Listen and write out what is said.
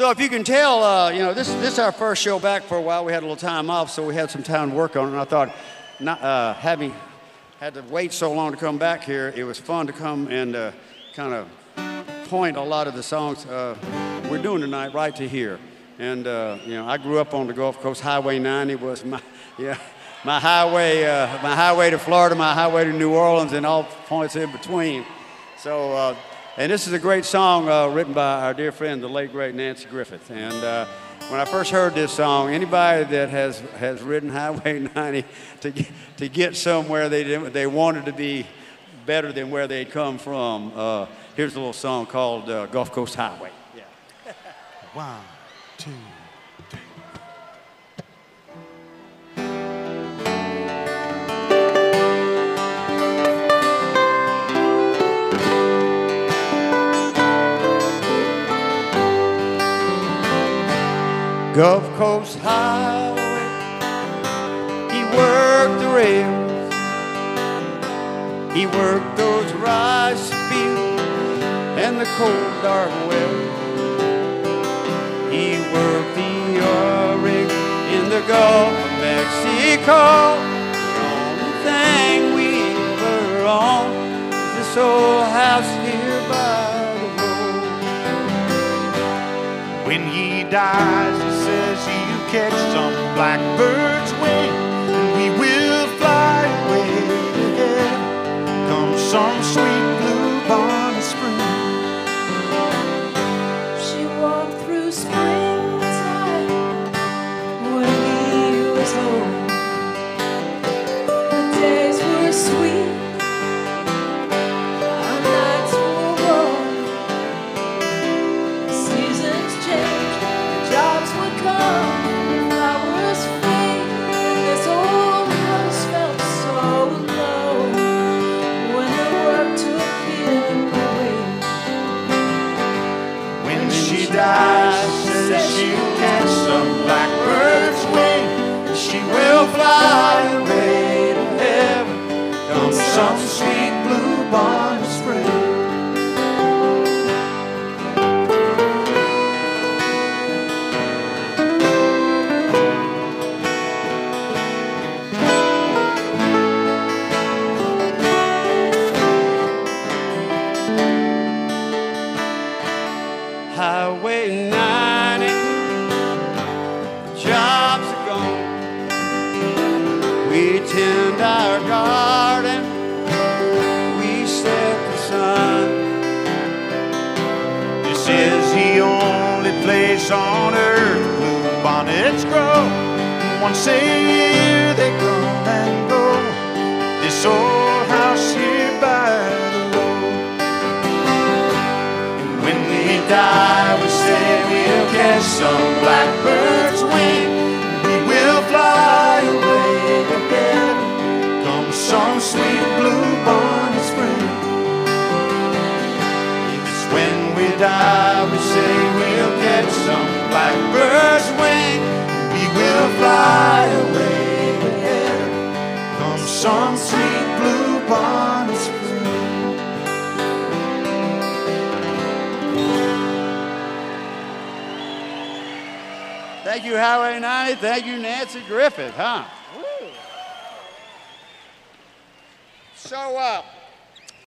So if you can tell, you know, this is our first show back for a while. We had a little time off, so we had some time to work on it. And I thought, not having had to wait so long to come back here, it was fun to come and kind of point a lot of the songs we're doing tonight right to here. And you know, I grew up on the Gulf Coast. Highway 90 was my highway to Florida, my highway to New Orleans, and all points in between. So. And this is a great song written by our dear friend, the late, great Nancy Griffith. And when I first heard this song, anybody that has ridden Highway 90 to get somewhere they wanted to be better than where they'd come from, here's a little song called Gulf Coast Highway. Yeah. 1, 2. Gulf Coast Highway, he worked the rails, he worked those rice fields and the cold dark wells. He worked the oil rig in the Gulf of Mexico. The only thing we ever own is this old house here by the road. When he dies, he says you catch some blackbird's wing, and we will fly away to heaven, come some sweet blue bonnet spring. She walked through springtime when he was home. The days were sweet, our nights were warm. The seasons changed, the jobs would come, the flowers fade, and this old house felt so alone when the work took him away. When she dies, says she'll catch some blackbird's wing, and she will fly away to heaven, come some sweet blue bonnet spring. Highway 90, jobs are gone. We tend our garden, we set the sun. This is the only place on earth blue bonnets grow. Once a year they come and go. This old house here by the road. And when we die, we say we'll catch some blackbird's wing. We will fly away to heaven, come some sweet blue bonnet spring. It's when we die, we say we'll catch some blackbird's wing. We will fly away to heaven, come some sweet blue bonnet spring. Thank you, Highway 90. Thank you, Nancy Griffith, huh? Woo. So,